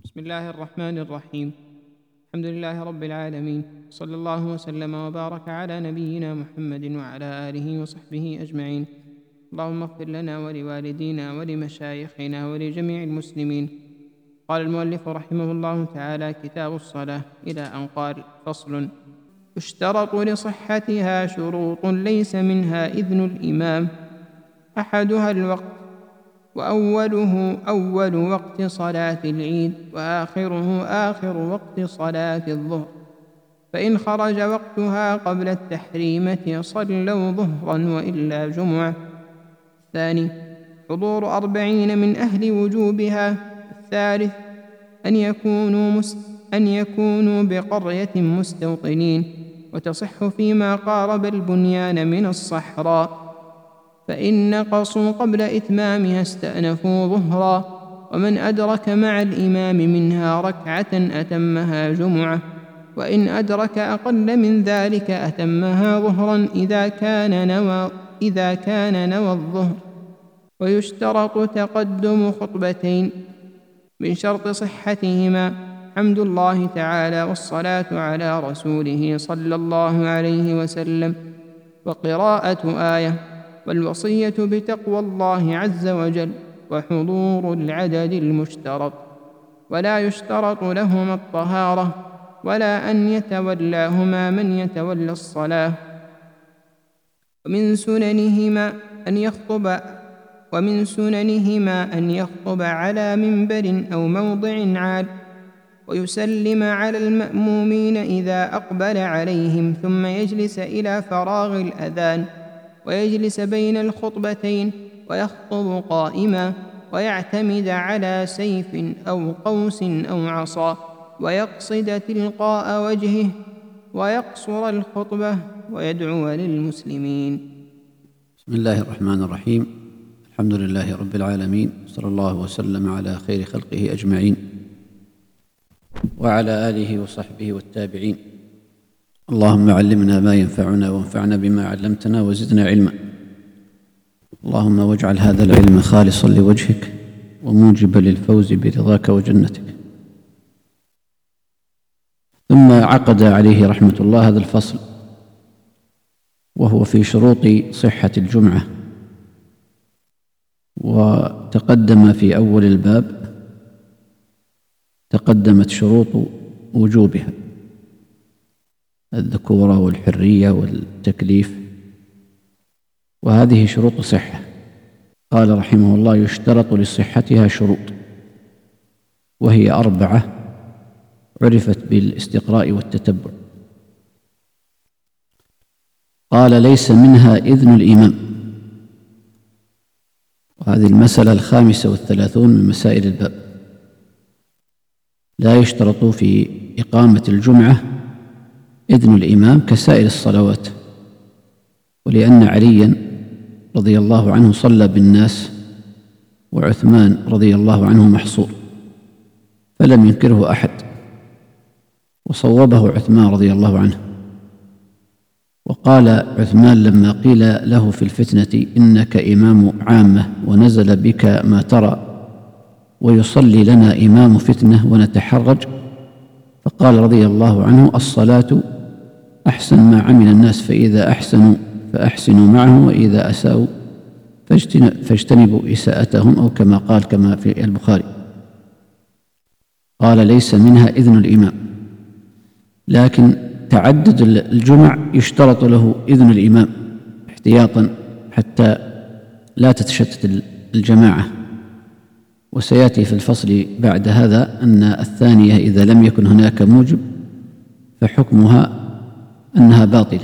بسم الله الرحمن الرحيم. الحمد لله رب العالمين، صلى الله وسلم وبارك على نبينا محمد وعلى آله وصحبه أجمعين. اللهم اغفر لنا ولوالدينا ولمشايخنا ولجميع المسلمين. قال المؤلف رحمه الله تعالى: كتاب الصلاة، إلى أن قال: فصل: يشترط لصحتها شروط ليس منها إذن الإمام، أحدها الوقت، وأوله أول وقت صلاة العيد، وآخره آخر وقت صلاة الظهر، فإن خرج وقتها قبل التحريمة صلوا ظهرا وإلا جمعة. الثاني: حضور 40 من أهل وجوبها. الثالث: أن يكونوا بقرية مستوطنين، وتصح فيما قارب البنيان من الصحراء، فإن نقصوا قبل إتمامها استأنفوا ظهرا، ومن أدرك مع الإمام منها ركعة أتمها جمعة، وإن أدرك أقل من ذلك أتمها ظهرا إذا كان نوى الظهر. ويشترط تقدم خطبتين من شرط صحتهما: حمد الله تعالى، والصلاة على رسوله صلى الله عليه وسلم، وقراءة آية، والوصية بتقوى الله عز وجل، وحضور العدد المشترط. ولا يشترط لهما الطهارة، ولا أن يتولاهما من يتولى الصلاة. ومن سننهما أن يخطب على منبر أو موضع عال، ويسلم على المأمومين إذا أقبل عليهم، ثم يجلس إلى فراغ الأذان، ويجلس بين الخطبتين، ويخطب قائما، ويعتمد على سيف أو قوس أو عصا، ويقصد تلقاء وجهه، ويقصر الخطبة، ويدعو للمسلمين. بسم الله الرحمن الرحيم. الحمد لله رب العالمين، صلى الله وسلم على خير خلقه أجمعين، وعلى آله وصحبه والتابعين. اللهم علمنا ما ينفعنا، وانفعنا بما علمتنا، وزدنا علما. اللهم واجعل هذا العلم خالصا لوجهك، وموجبا للفوز برضاك وجنتك. ثم عقد عليه رحمة الله هذا الفصل، وهو في شروط صحة الجمعة. وتقدم في أول الباب تقدمت شروط وجوبها: الذكورة والحرية والتكليف، وهذه شروط صحة. قال رحمه الله: يشترط لصحتها شروط، وهي 4 عرفت بالاستقراء والتتبع. قال: ليس منها إذن الإمام، وهذه المسألة 35 من مسائل الباب. لا يشترط في إقامة الجمعة إذن الإمام كسائر الصلوات، ولأن عليا رضي الله عنه صلى بالناس، وعثمان رضي الله عنه محصور، فلم ينكره أحد، وصوبه عثمان رضي الله عنه. وقال عثمان لما قيل له في الفتنة: إنك إمام عامة ونزل بك ما ترى، ويصلي لنا إمام فتنة ونتحرج، فقال رضي الله عنه: الصلاة أحسن ما عمل الناس، فإذا أحسنوا فأحسنوا معهم، وإذا أساءوا فاجتنبوا إساءتهم، أو كما قال كما في البخاري. قال: ليس منها إذن الإمام، لكن تعدد الجمع يشترط له إذن الإمام احتياطا حتى لا تتشتت الجماعة. وسيأتي في الفصل بعد هذا أن الثانية إذا لم يكن هناك موجب فحكمها أنها باطلة.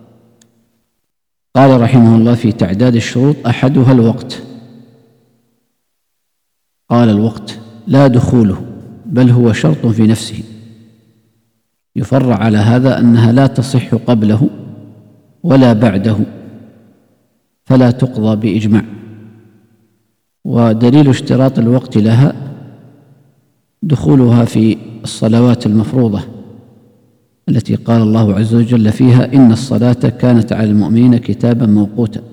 قال رحمه الله: في تعداد الشروط أحدها الوقت. قال: الوقت لا دخوله، بل هو شرط في نفسه. يفرع على هذا أنها لا تصح قبله ولا بعده، فلا تقضى بإجماع. ودليل اشتراط الوقت لها دخولها في الصلوات المفروضة التي قال الله عز وجل فيها: إن الصلاة كانت على المؤمنين كتابا موقوتا،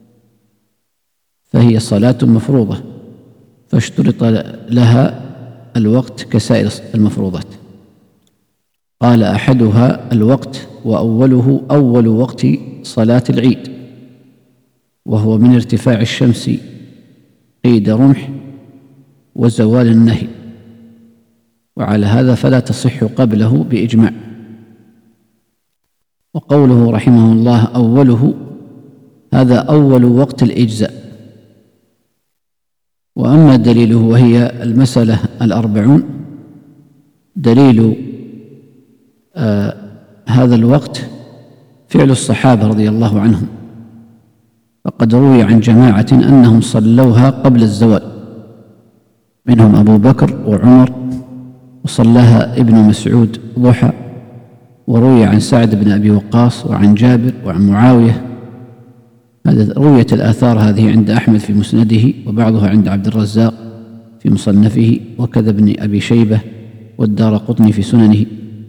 فهي صلاة مفروضة، فاشترط لها الوقت كسائر المفروضات. قال أحدها الوقت وأوله أول وقت صلاة العيد، وهو من ارتفاع الشمس قيد رمح وزوال النهي، وعلى هذا فلا تصح قبله بإجماع. وقوله رحمه الله أوله، هذا أول وقت الإجزاء. وأما دليله وهي المسألة 40، دليل هذا الوقت فعل الصحابة رضي الله عنهم، فقد روي عن جماعة أنهم صلوها قبل الزوال، منهم أبو بكر وعمر، وصلاها ابن مسعود ضحى، وروي عن سعد بن أبي وقاص وعن جابر وعن معاوية. هذا رويت الآثار هذه عند أحمد في مسنده، وبعضها عند عبد الرزاق في مصنفه، وكذا ابن أبي شيبة والدارقطني في سننه.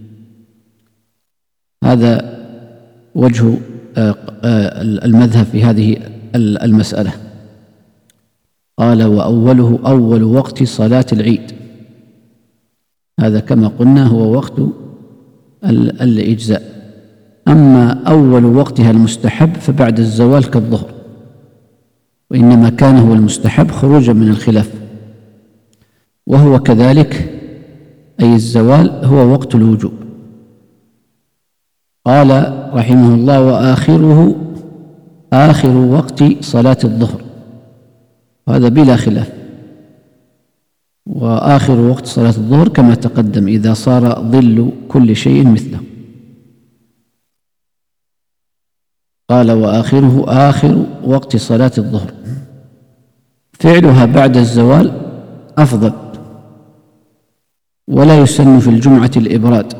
هذا وجه المذهب في هذه المسألة. قال وأوله أول وقت صلاة العيد، هذا كما قلنا هو وقت الإجزاء. أما أول وقتها المستحب فبعد الزوال كالظهر، وإنما كان هو المستحب خروجا من الخلاف، وهو كذلك أي الزوال هو وقت الوجوب. قال رحمه الله وآخره آخر وقت صلاة الظهر، وهذا بلا خلاف. وآخر وقت صلاة الظهر كما تقدم إذا صار ظل كل شيء مثله. قال وآخره آخر وقت صلاة الظهر، فعلها بعد الزوال أفضل، ولا يسن في الجمعة الإبراد،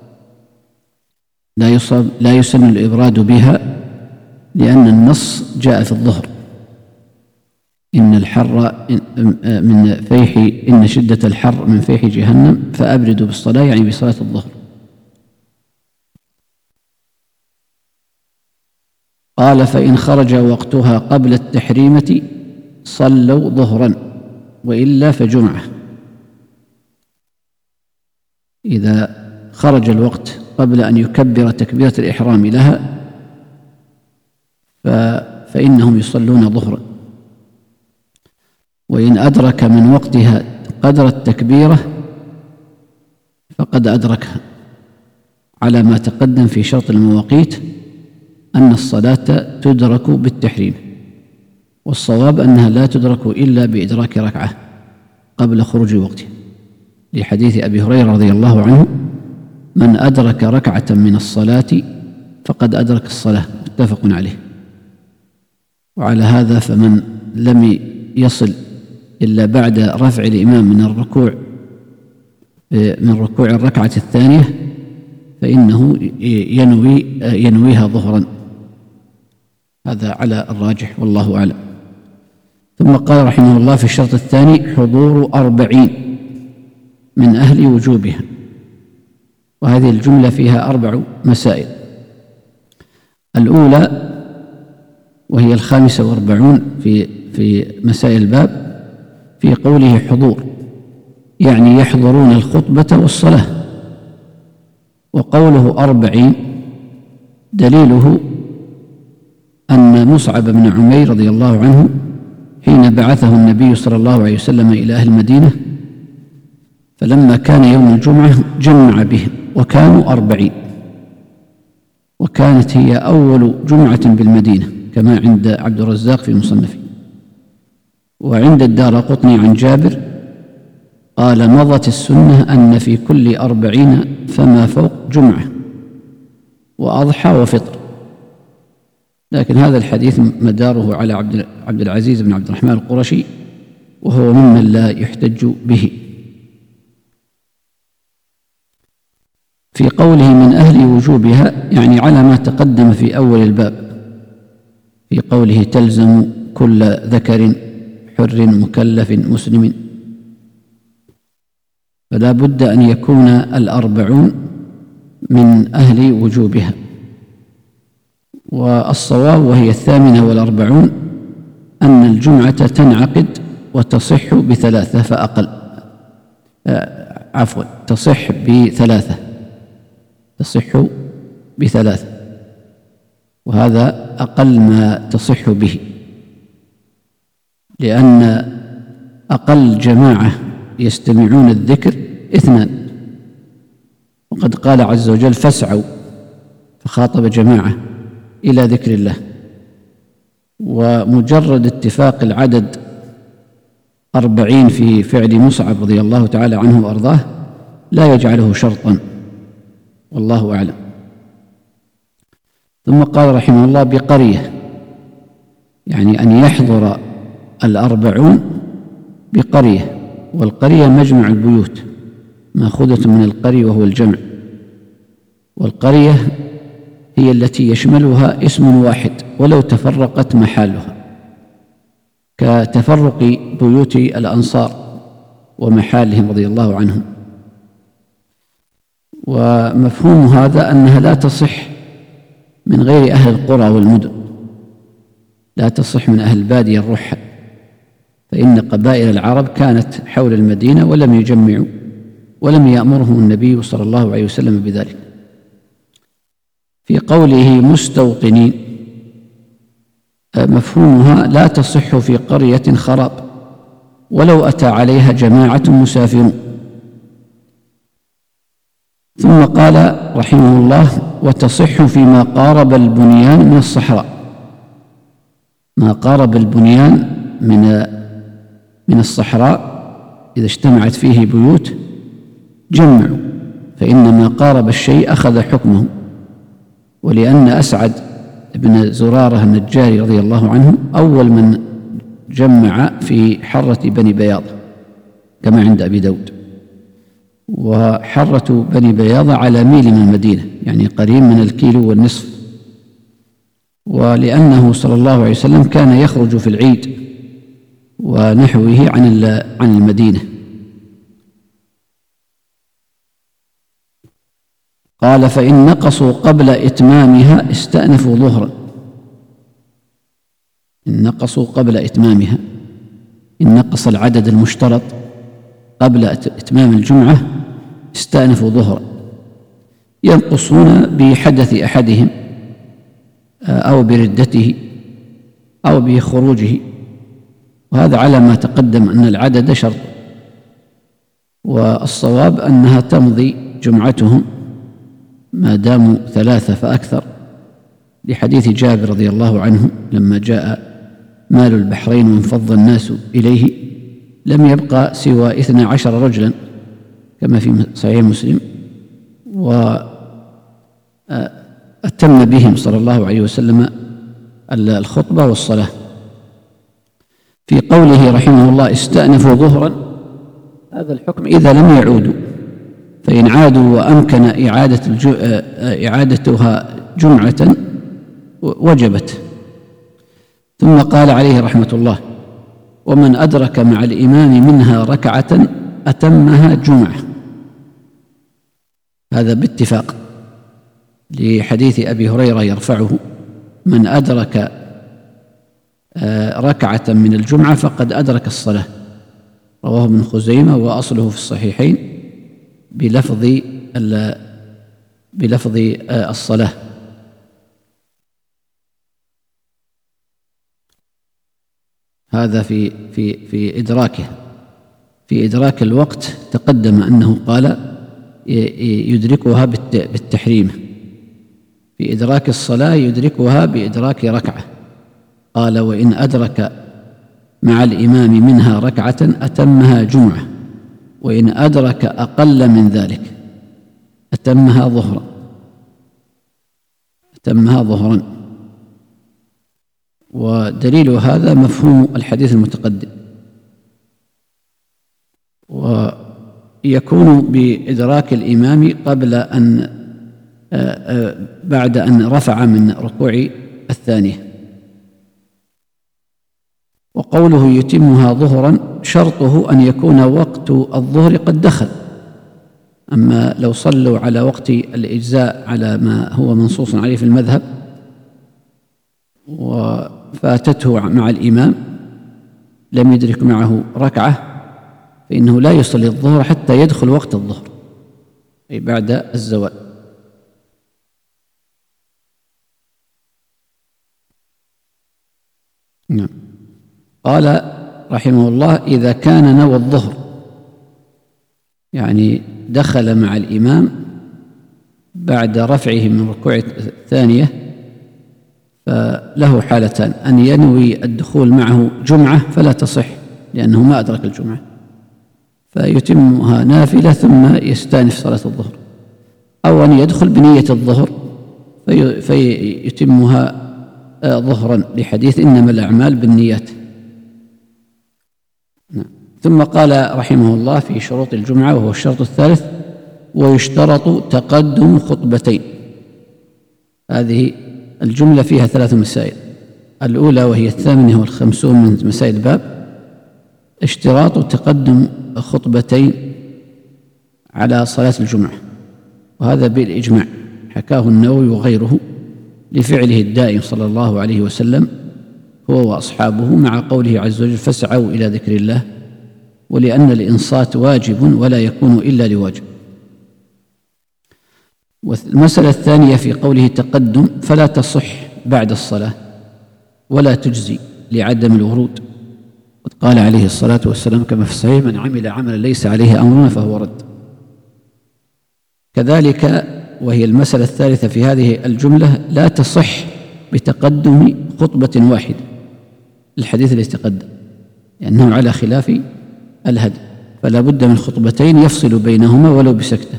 لا يسن الإبراد بها، لأن النص جاء في الظهر إن الحر من فيح، إن شدة الحر من فيح جهنم فأبردوا بالصلاة، يعني بصلاة الظهر. قال فإن خرج وقتها قبل التحريمة صلوا ظهرا، وإلا فجمعة. إذا خرج الوقت قبل أن يكبر تكبيرة الإحرام لها فإنهم يصلون ظهرا، وإن أدرك من وقتها قدر التكبيرة فقد أدركها، على ما تقدم في شرط المواقيت أن الصلاة تدرك بالتحريم، والصواب أنها لا تدرك إلا بإدراك ركعة قبل خروج وقتها، لحديث أبي هريرة رضي الله عنه من أدرك ركعة من الصلاة فقد أدرك الصلاة، متفق عليه. وعلى هذا فمن لم يصل إلا بعد رفع الإمام من ركوع الركعة الثانية فإنه ينويها ظهرا، هذا على الراجح والله أعلم. ثم قال رحمه الله في الشرط الثاني حضور 40 من أهل وجوبها، وهذه الجملة فيها 4 مسائل. الأولى وهي 45 في مسائل الباب، في قوله حضور يعني يحضرون الخطبة والصلاة، وقوله 40 دليله أن مصعب بن عمير رضي الله عنه حين بعثه النبي صلى الله عليه وسلم إلى أهل المدينة، فلما كان يوم الجمعة جمع بهم وكانوا 40، وكانت هي أول جمعة بالمدينة كما عند عبد الرزاق في مصنفه. وعند الدارقطني عن جابر قال مضت السنة أن في كل 40 فما فوق جمعة وأضحى وفطر، لكن هذا الحديث مداره على عبد العزيز بن عبد الرحمن القرشي، وهو ممن لا يحتج به. في قوله من أهل وجوبها يعني على ما تقدم في أول الباب، في قوله تلزم كل ذكر حر مكلف مسلم، فلا بد أن يكون 40 من أهل وجوبها. والصواب وهي 48 أن الجمعة تنعقد وتصح ب3 فأقل، تصح بثلاثة، وهذا أقل ما تصح به، لأن أقل جماعة يستمعون الذكر 2، وقد قال عز وجل فاسعوا، فخاطب جماعة إلى ذكر الله. ومجرد اتفاق العدد 40 في فعل مصعب رضي الله تعالى عنه وأرضاه لا يجعله شرطا، والله أعلم. ثم قال رحمه الله بقرية، يعني أن يحضر 40 بقرية، والقرية مجمع البيوت مأخوذة من القري وهو الجمع، والقرية هي التي يشملها اسم واحد ولو تفرقت محالها، كتفرق بيوت الأنصار ومحالهم رضي الله عنهم. ومفهوم هذا أنها لا تصح من غير أهل القرى والمدن، لا تصح من أهل البادية الرحل، فإن قبائل العرب كانت حول المدينة ولم يجمعوا، ولم يأمرهم النبي صلى الله عليه وسلم بذلك. في قوله مستوطنين مفهومها لا تصح في قرية خراب ولو أتى عليها جماعة مسافرون. ثم قال رحمه الله وتصح فيما قارب البنيان من الصحراء، ما قارب البنيان من الصحراء إذا اجتمعت فيه بيوت جمعوا، فإن ما قارب الشيء أخذ حكمه. ولأن أسعد بن زرارة النجاري رضي الله عنه أول من جمع في حرة بني بياضة كما عند أبي داود، وحرة بني بياضة على ميل من المدينة، يعني قريب من الكيلو والنصف. ولأنه صلى الله عليه وسلم كان يخرج في العيد ونحوه عن المدينة. قال فإن نقصوا قبل إتمامها استأنفوا ظهرا، إن نقصوا قبل إتمامها، إن نقص العدد المشترط قبل إتمام الجمعة استأنفوا ظهرا، ينقصون بحدث أحدهم أو بردته أو بخروجه، وهذا على ما تقدم أن العدد شرط، والصواب أنها تمضي جمعتهم ما داموا 3 فأكثر، لحديث جابر رضي الله عنه لما جاء مال البحرين وانفض الناس إليه لم يبقى سوى 12 رجلا كما في صحيح مسلم، وأتم بهم صلى الله عليه وسلم الخطبة والصلاة. في قوله رحمه الله استأنفوا ظهرا، هذا الحكم إذا لم يعودوا، فإن عادوا وأمكن إعادتها جمعة وجبت. ثم قال عليه رحمة الله ومن أدرك مع الإمام منها ركعة أتمها جمعة، هذا باتفاق، لحديث أبي هريرة يرفعه من أدرك ركعة من الجمعة فقد أدرك الصلاة، رواه ابن خزيمة وأصله في الصحيحين بلفظ الصلاة. هذا في إدراكه. في إدراك الوقت تقدم أنه قال يدركها بالتحريم، في إدراك الصلاة يدركها بإدراك ركعة، قال وإن أدرك مع الإمام منها ركعة أتمها جمعة، وإن أدرك أقل من ذلك أتمها ظهرا. ودليل هذا مفهوم الحديث المتقدم، ويكون بإدراك الإمام بعد أن رفع من ركوع الثانية. وقوله يتمها ظهرا شرطه أن يكون وقت الظهر قد دخل، أما لو صلوا على وقت الإجزاء على ما هو منصوص عليه في المذهب وفاتته مع الإمام لم يدرك معه ركعة فإنه لا يصلي الظهر حتى يدخل وقت الظهر، أي بعد الزوال. نعم. قال رحمه الله: إذا كان نوى الظهر، يعني دخل مع الإمام بعد رفعه من ركوع الثانية، فله حالتان: أن ينوي الدخول معه جمعة فلا تصح لأنه ما أدرك الجمعة فيتمها نافلة ثم يستأنف صلاة الظهر، أو أن يدخل بنية الظهر فيتمها ظهرا لحديث إنما الأعمال بالنيات. ثم قال رحمه الله في شروط الجمعة، وهو الشرط الثالث: ويشترط تقدم خطبتين. هذه الجملة فيها 3 مسائل. الأولى وهي 58 من مسائل الباب: اشتراط تقدم خطبتين على صلاة الجمعة، وهذا بالإجماع، حكاه النووي وغيره لفعله الدائم صلى الله عليه وسلم هو وأصحابه، مع قوله عز وجل: فاسعوا إلى ذكر الله، ولأن الإنصات واجب ولا يكون إلا لواجب. والمسألة الثانية في قوله تقدم، فلا تصح بعد الصلاة ولا تجزي لعدم الورود، قد قال عليه الصلاة والسلام كما في الصحيح: من عمل عملا ليس عليه أمرنا فهو رد. كذلك وهي المسألة الثالثة في هذه الجملة: لا تصح بتقدم خطبة واحدة، الحديث الذي تقدم، لأنه على خلاف الهدي، فلا بد من خطبتين يفصل بينهما ولو بسكتة.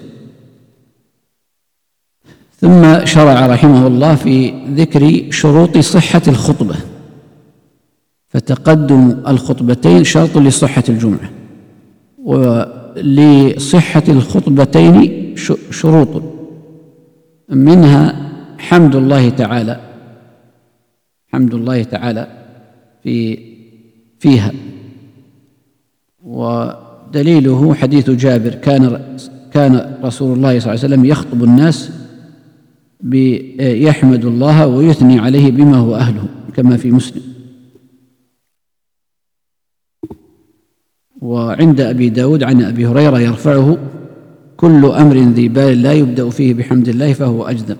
ثم شرع رحمه الله في ذكر شروط صحة الخطبة، فتقدم الخطبتين شرط لصحة الجمعة، ولصحة الخطبتين شروط، منها حمد الله تعالى فيها، ودليله حديث جابر: كان رسول الله صلى الله عليه وسلم يخطب الناس يحمد الله ويثني عليه بما هو أهله، كما في مسلم. وعند أبي داود عن أبي هريرة يرفعه: كل أمر ذي بال لا يبدأ فيه بحمد الله فهو أجذب.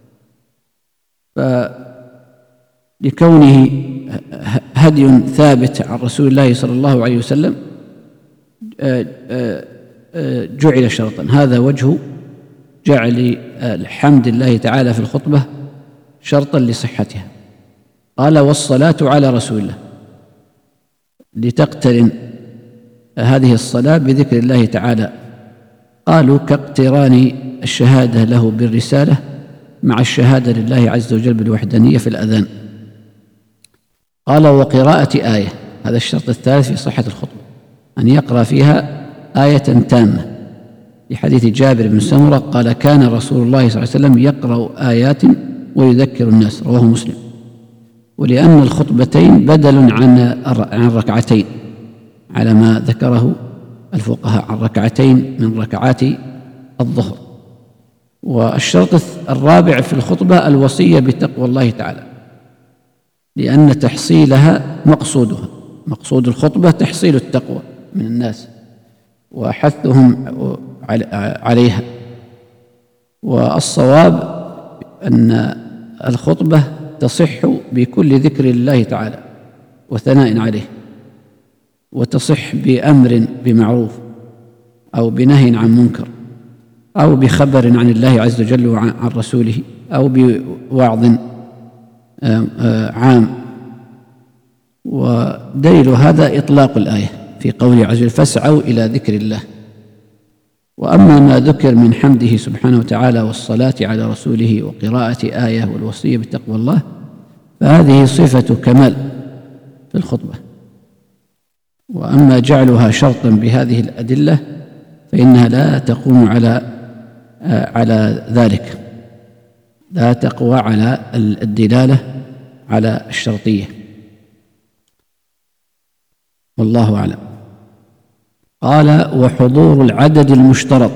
فلكونه هدي ثابت عن رسول الله صلى الله عليه وسلم جعل شرطا. هذا وجه جعل الحمد الله تعالى في الخطبة شرطا لصحتها. قال: والصلاة على رسول الله، لتقترن هذه الصلاة بذكر الله تعالى. قالوا: كاقتران الشهادة له بالرسالة مع الشهادة لله عز وجل بالوحدانية في الأذان. قال: وقراءة آية، هذا الشرط الثالث في صحة الخطبة، أن يقرأ فيها آية تامة، لحديث جابر بن سمرة قال: كان رسول الله صلى الله عليه وسلم يقرأ آيات ويذكر الناس، رواه مسلم. ولأن الخطبتين بدل عن ركعتين، على ما ذكره الفقهاء، عن ركعتين من ركعات الظهر. والشرط الرابع في الخطبة الوصية بتقوى الله تعالى، لأن تحصيلها مقصود الخطبة تحصيل التقوى من الناس وحثهم عليها. والصواب أن الخطبة تصح بكل ذكر الله تعالى وثناء عليه، وتصح بأمر بمعروف أو بنهي عن منكر أو بخبر عن الله عز وجل وعن رسوله أو بوعظ عام. ودليل هذا إطلاق الآية في قوله عز وجل: فاسعوا إلى ذكر الله. وأما ما ذكر من حمده سبحانه وتعالى والصلاة على رسوله وقراءة آية والوصية بتقوى الله، فهذه صفة كمال في الخطبة. وأما جعلها شرطا بهذه الأدلة فإنها لا تقوم على ذلك، لا تقوى على الدلالة على الشرطية، والله أعلم. قال: وحضور العدد المشترط.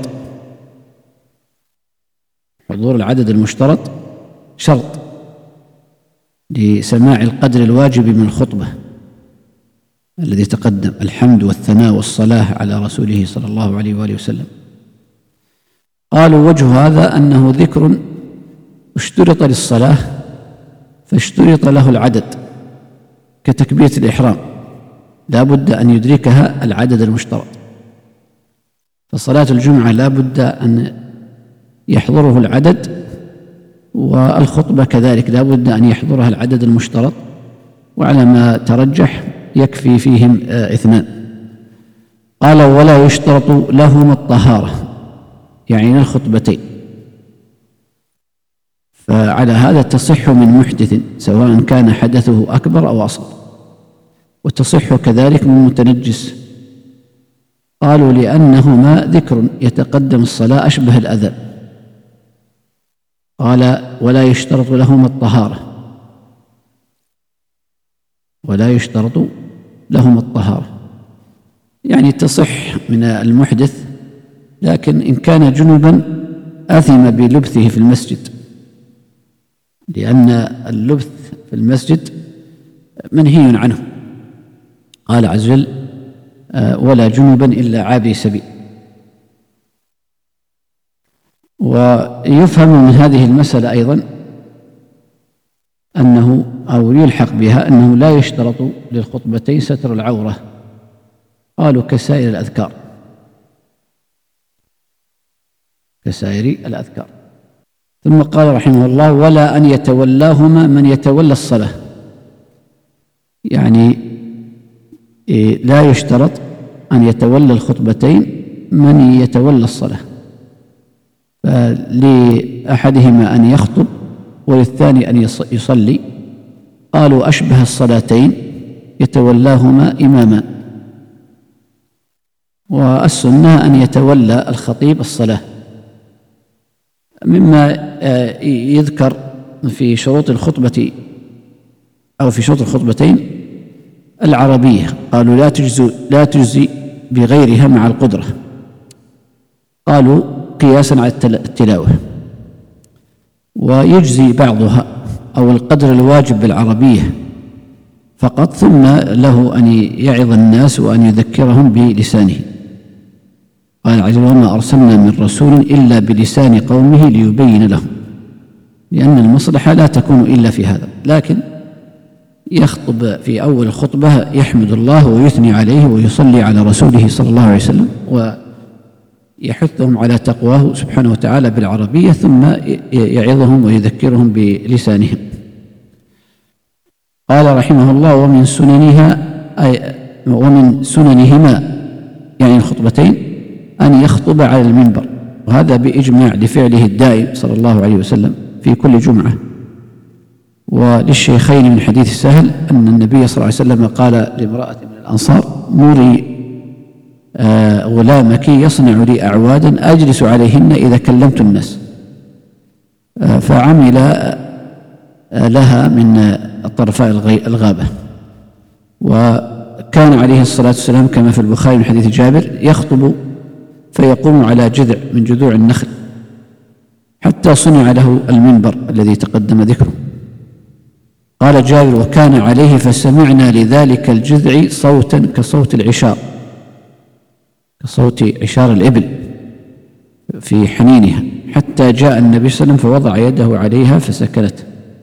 حضور العدد المشترط شرط لسماع القدر الواجب من الخطبة، الذي تقدم، الحمد والثناء والصلاة على رسوله صلى الله عليه وآله وسلم. قالوا وجه هذا أنه ذكر اشترط للصلاة فاشترط له العدد كتكبيرة الإحرام، لا بد أن يدركها العدد المشترط. فصلاة الجمعة لا بد أن يحضره العدد، والخطبة كذلك لا بد أن يحضرها العدد المشترط، وعلى ما ترجح يكفي فيهم 2. قال ولا يشترط لهما الطهارة، يعني للخطبتين، فعلى هذا تصح من محدث سواء كان حدثه أكبر أو أصغر، وتصح كذلك من متنجس. قالوا لأنهما ذكر يتقدم الصلاة أشبه الأذان. قال ولا يشترط لهما الطهارة، ولا يشترط لهما الطهارة، يعني تصح من المحدث، لكن إن كان جنبا أثم بلبثه في المسجد، لأن اللبث في المسجد منهي عنه. قال عز وجل ولا جنبا إلا عابري سبيل. ويفهم من هذه المسألة أيضا أنه أو يلحق بها أنه لا يشترط للخطبتين ستر العورة، قالوا كسائر الأذكار، كسائر الأذكار. ثم قال رحمه الله ولا أن يتولاهما من يتولى الصلاة، يعني لا يشترط أن يتولى الخطبتين من يتولى الصلاة، فلأحدهما أن يخطب وللثاني أن يصلي. قالوا أشبه الصلاتين يتولاهما إمامان، والسنة أن يتولى الخطيب الصلاة. مما يذكر في شروط الخطبة أو في شروط الخطبتين العربية، قالوا لا تجزي بغيرها مع القدرة، قالوا قياسا على التلاوة، ويجزي بعضها أو القدر الواجب بالعربية فقط، ثم له أن يعظ الناس وأن يذكرهم بلسانه. قال عز وجل وما أرسلنا من رسول إلا بلسان قومه ليبين لهم، لأن المصلحة لا تكون إلا في هذا. لكن يخطب في أول الخطبة يحمد الله ويثني عليه ويصلي على رسوله صلى الله عليه وسلم، ويحثهم على تقواه سبحانه وتعالى بالعربية، ثم يعظهم ويذكرهم بلسانهم. قال رحمه الله ومن سننهما يعني الخطبتين أن يخطب على المنبر، وهذا بإجماع لفعله الدائم صلى الله عليه وسلم في كل جمعة. وللشيخين من حديث سهل أن النبي صلى الله عليه وسلم قال لامرأة من الأنصار مري غلامك يصنع لي أعوادا أجلس عليهن إذا كلمت الناس، فعمل لها من طرفاء الغابة. وكان عليه الصلاة والسلام كما في البخاري من حديث جابر يخطب فيقوم على جذع من جذوع النخل حتى صنع له المنبر الذي تقدم ذكره. قال جابر وكان عليه فسمعنا لذلك الجذع صوتا كصوت العشار، كصوت عشار الإبل في حنينها، حتى جاء النبي صلى الله عليه وسلم فوضع يده عليها فسكنت.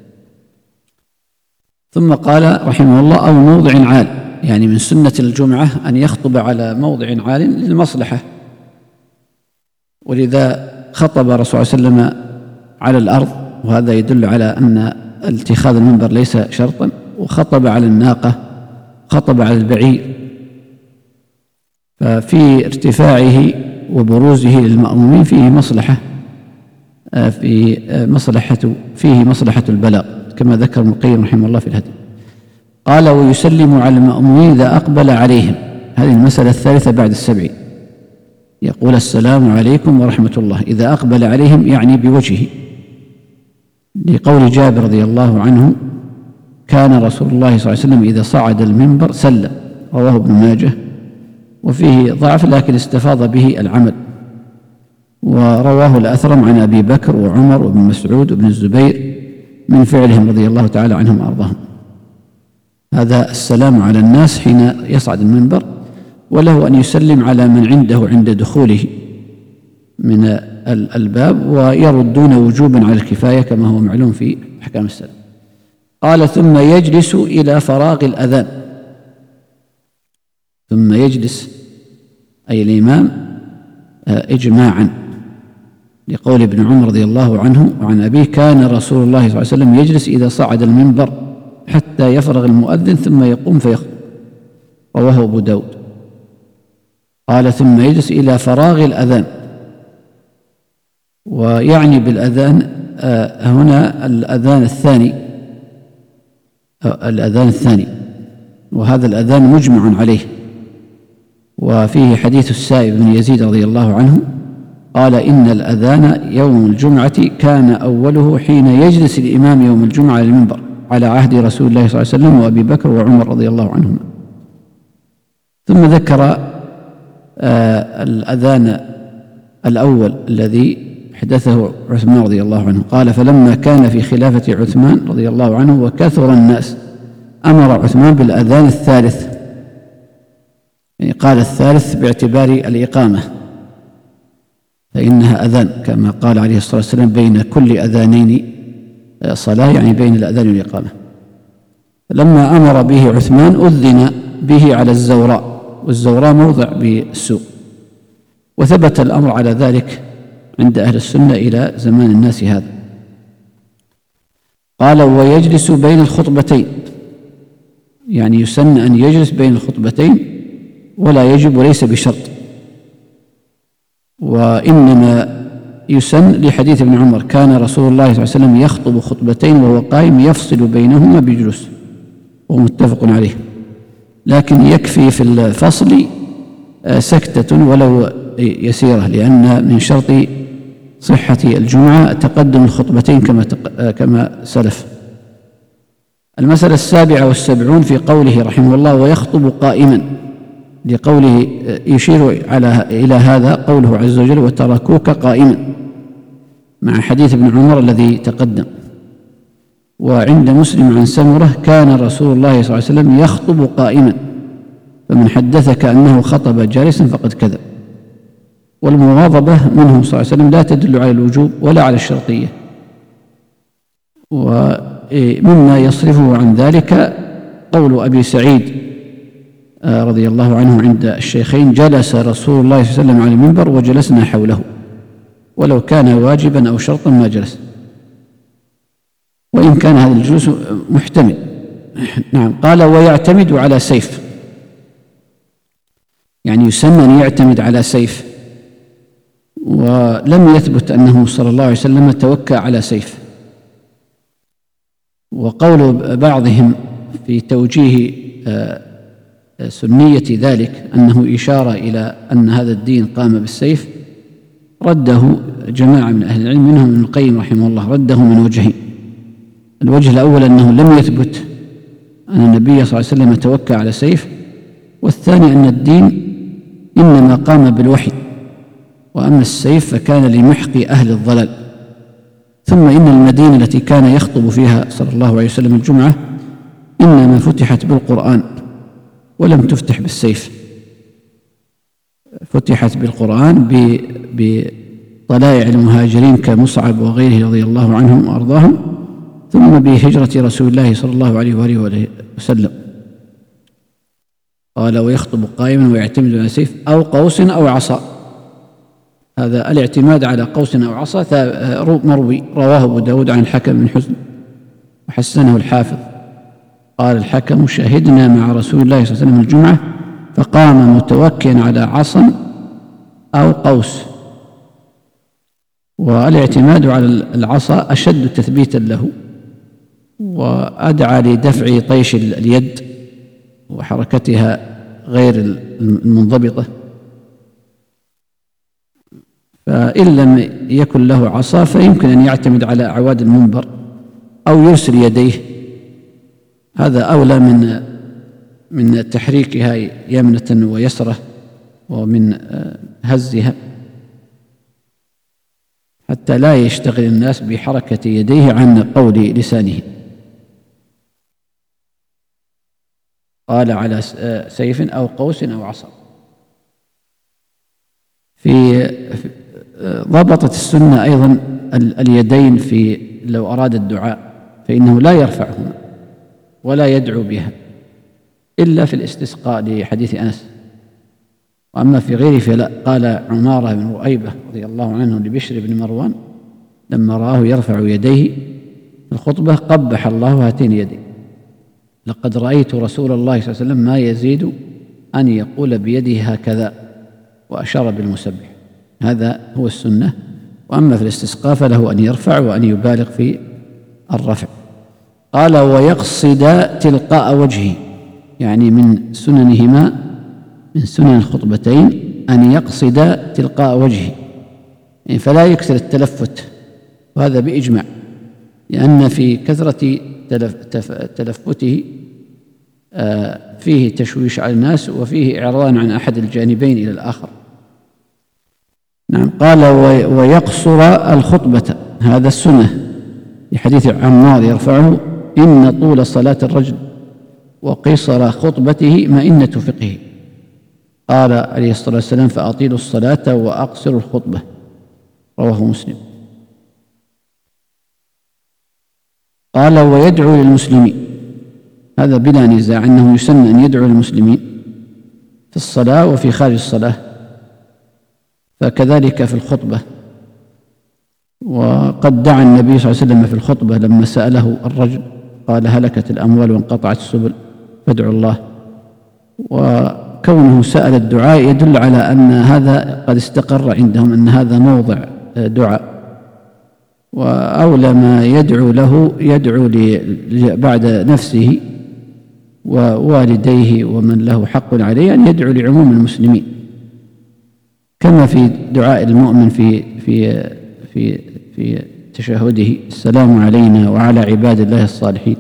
ثم قال رحمه الله أو موضع عال، يعني من سنة الجمعة أن يخطب على موضع عال للمصلحة، ولذا خطب رسول الله صلى الله عليه وسلم على الأرض، وهذا يدل على أن اتخاذ المنبر ليس شرطا، وخطب على الناقة، خطب على البعير، ففي ارتفاعه وبروزه للمأمومين فيه مصلحة البلاغ كما ذكر ابن القيم رحمه الله في الهدي. قال ويسلم على المأمومين إذا أقبل عليهم، هذه المسألة الثالثة بعد 70، يقول السلام عليكم ورحمة الله إذا أقبل عليهم، يعني بوجهه، لقول جابر رضي الله عنه كان رسول الله صلى الله عليه وسلم إذا صعد المنبر سلم، رواه ابن ماجه، وفيه ضعف لكن استفاض به العمل. ورواه الأثرم عن أبي بكر وعمر وابن مسعود وابن الزبير من فعلهم رضي الله تعالى عنهم وأرضاهم. هذا السلام على الناس حين يصعد المنبر، وله أن يسلم على من عنده عند دخوله من الباب، ويردون وجوبا على الكفاية كما هو معلوم في أحكام السلام. قال: ثم يجلس إلى فراغ الأذان. ثم يجلس أي الإمام إجماعا، لقول ابن عمر رضي الله عنه وعن أبيه: كان رسول الله صلى الله عليه وسلم يجلس إذا صعد المنبر حتى يفرغ المؤذن ثم يقوم فيخطب. رواه أبو داود. قال: ثم يجلس إلى فراغ الأذان، ويعني بالأذان هنا الأذان الثاني، وهذا الأذان مجمع عليه. وفيه حديث السائب بن يزيد رضي الله عنه قال: إن الأذان يوم الجمعة كان أوله حين يجلس الإمام يوم الجمعة على المنبر على عهد رسول الله صلى الله عليه وسلم وأبي بكر وعمر رضي الله عنهما. ثم ذكر الأذان الأول الذي حدثه عثمان رضي الله عنه. قال: فلما كان في خلافة عثمان رضي الله عنه وكثر الناس أمر عثمان بالأذان الثالث، يعني قال الثالث باعتبار الإقامة، فإنها أذان كما قال عليه الصلاة والسلام: بين كل أذانين صلاة، يعني بين الأذان والإقامة. لما أمر به عثمان أذن به على الزوراء، والزوراء موضع بالسوق، وثبت الأمر على ذلك عند أهل السنة إلى زمان الناس هذا. قال: ويجلس بين الخطبتين، يعني يسن أن يجلس بين الخطبتين، ولا يجب وليس بشرط، وإنما يسن لحديث ابن عمر: كان رسول الله صلى الله عليه وسلم يخطب خطبتين وهو قائم يفصل بينهما بجلوس، ومتفق عليه. لكن يكفي في الفصل سكتة ولو يسيرة، لأن من شرط صحة الجمعة تقدم الخطبتين كما سلف. المسألة 77 في قوله رحمه الله: ويخطب قائما، لقوله يشير إلى هذا قوله عز وجل: وتركوك قائما، مع حديث ابن عمر الذي تقدم. وعند مسلم عن سمرة: كان رسول الله صلى الله عليه وسلم يخطب قائما، فمن حدثك أنه خطب جالسا فقد كذب. والمواظبة منه صلى الله عليه وسلم لا تدل على الوجوب ولا على الشرطية. ومما يصرفه عن ذلك قول أبي سعيد رضي الله عنه عند الشيخين: جلس رسول الله صلى الله عليه وسلم على المنبر وجلسنا حوله، ولو كان واجبا أو شرطا ما جلس، وإن كان هذا الجلوس محتمل. نعم. قال: ويعتمد على سيف، يعني يسمى أن يعتمد على سيف، ولم يثبت أنه صلى الله عليه وسلم توكى على سيف. وقول بعضهم في توجيه سنية ذلك أنه إشارة إلى أن هذا الدين قام بالسيف، رده جماعة من أهل العلم منهم ابن القيم رحمه الله، رده من وجهين: الوجه الأول أنه لم يثبت أن النبي صلى الله عليه وسلم توكى على سيف، والثاني أن الدين إنما قام بالوحي، وأما السيف فكان لمحق أهل الضلال. ثم إن المدينة التي كان يخطب فيها صلى الله عليه وسلم الجمعة إنما فتحت بالقرآن ولم تفتح بالسيف، فتحت بالقرآن بطلائع المهاجرين كمصعب وغيره رضي الله عنهم وأرضاهم، ثم بهجرة رسول الله صلى الله عليه وآله وسلم. قال: ويخطب قائما ويعتمد على سيف أو قوس أو عصا. هذا الاعتماد على قوس أو عصا مروي، رواه أبو داود عن الحكم بن حزم وحسنه الحافظ. قال الحكم: شهدنا مع رسول الله صلى الله عليه وسلم الجمعة فقام متوكئا على عصا أو قوس. والاعتماد على العصا أشد تثبيتا له، وأدعى لدفع طيش اليد وحركتها غير المنضبطة. فإن لم يكن له عصا فيمكن أن يعتمد على أعواد المنبر أو يرسل يديه، هذا أولى من تحريكها يمنة ويسرة ومن هزها، حتى لا يشتغل الناس بحركة يديه عن قول لسانه. قال على سيف أو قوس أو عصا. ضبطت السنة أيضا اليدين لو أراد الدعاء فإنه لا يرفعهما ولا يدعو بها إلا في الاستسقاء لحديث أنس، وأما في غيره فلا. قال عمارة بن رؤيبة رضي الله عنه لبشر بن مروان لما رآه يرفع يديه في الخطبة: قبح الله هاتين يدي، لقد رأيت رسول الله صلى الله عليه وسلم ما يزيد أن يقول بيده هكذا، وأشار بالمسبح. هذا هو السنة. وأما في الاستسقاء فله أن يرفع وأن يبالغ في الرفع. قال: ويقصد تلقاء وجهه، يعني من سننهما، من سنن الخطبتين أن يقصد تلقاء وجهه، يعني فلا يكثر التلفت، وهذا بإجماع، لأن في كثرة تلفته فيه تشويش على الناس وفيه إعراض عن أحد الجانبين إلى الآخر. نعم. قال: ويقصر الخطبة، هذا السنة لحديث عمار يرفعه: إن طول صلاة الرجل وقصر خطبته مئنة فقهه. قال عليه الصلاة والسلام: فأطيلوا الصلاة وأقصروا الخطبة، رواه مسلم. قال: ويدعو للمسلمين، هذا بلا نزاع أنه يسن أن يدعو للمسلمين في الصلاة وفي خارج الصلاة، فكذلك في الخطبة. وقد دعا النبي صلى الله عليه وسلم في الخطبة لما سأله الرجل قال: هلكت الأموال وانقطعت السبل فادعوا الله. وكونه سأل الدعاء يدل على أن هذا قد استقر عندهم أن هذا موضع دعاء، وأولى ما يدعو له يدعو بعد نفسه ووالديه ومن له حق عليه أن يدعو لعموم المسلمين، كما في دعاء المؤمن في تشهده: السلام علينا وعلى عباد الله الصالحين.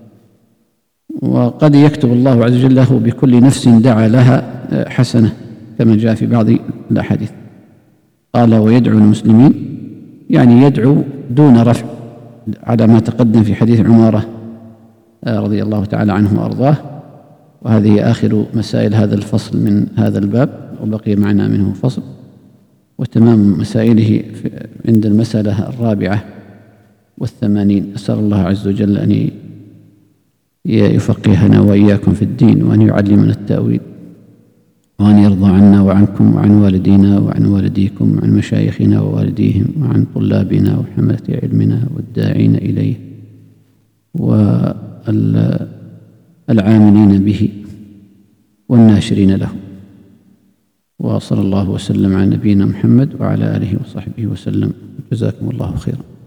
وقد يكتب الله عز وجل له بكل نفس دعا لها حسنة، كما جاء في بعض الأحاديث. قال: ويدعو المسلمين، يعني يدعو دون رفع، على ما تقدم في حديث عمارة رضي الله تعالى عنه وأرضاه. وهذه آخر مسائل هذا الفصل من هذا الباب، وبقي معنا منه فصل، وتمام مسائله عند المسألة 84. أسأل الله عز وجل أن يفقهنا وإياكم في الدين، وأن يعلمنا التأويل، وأن يرضى عنا وعنكم وعن والدينا وعن والديكم وعن مشايخنا ووالديهم وعن طلابنا وحملة علمنا والداعين إليه والعاملين به والناشرين له. وصلى الله وسلم على نبينا محمد وعلى آله وصحبه وسلم. جزاكم الله خيرا.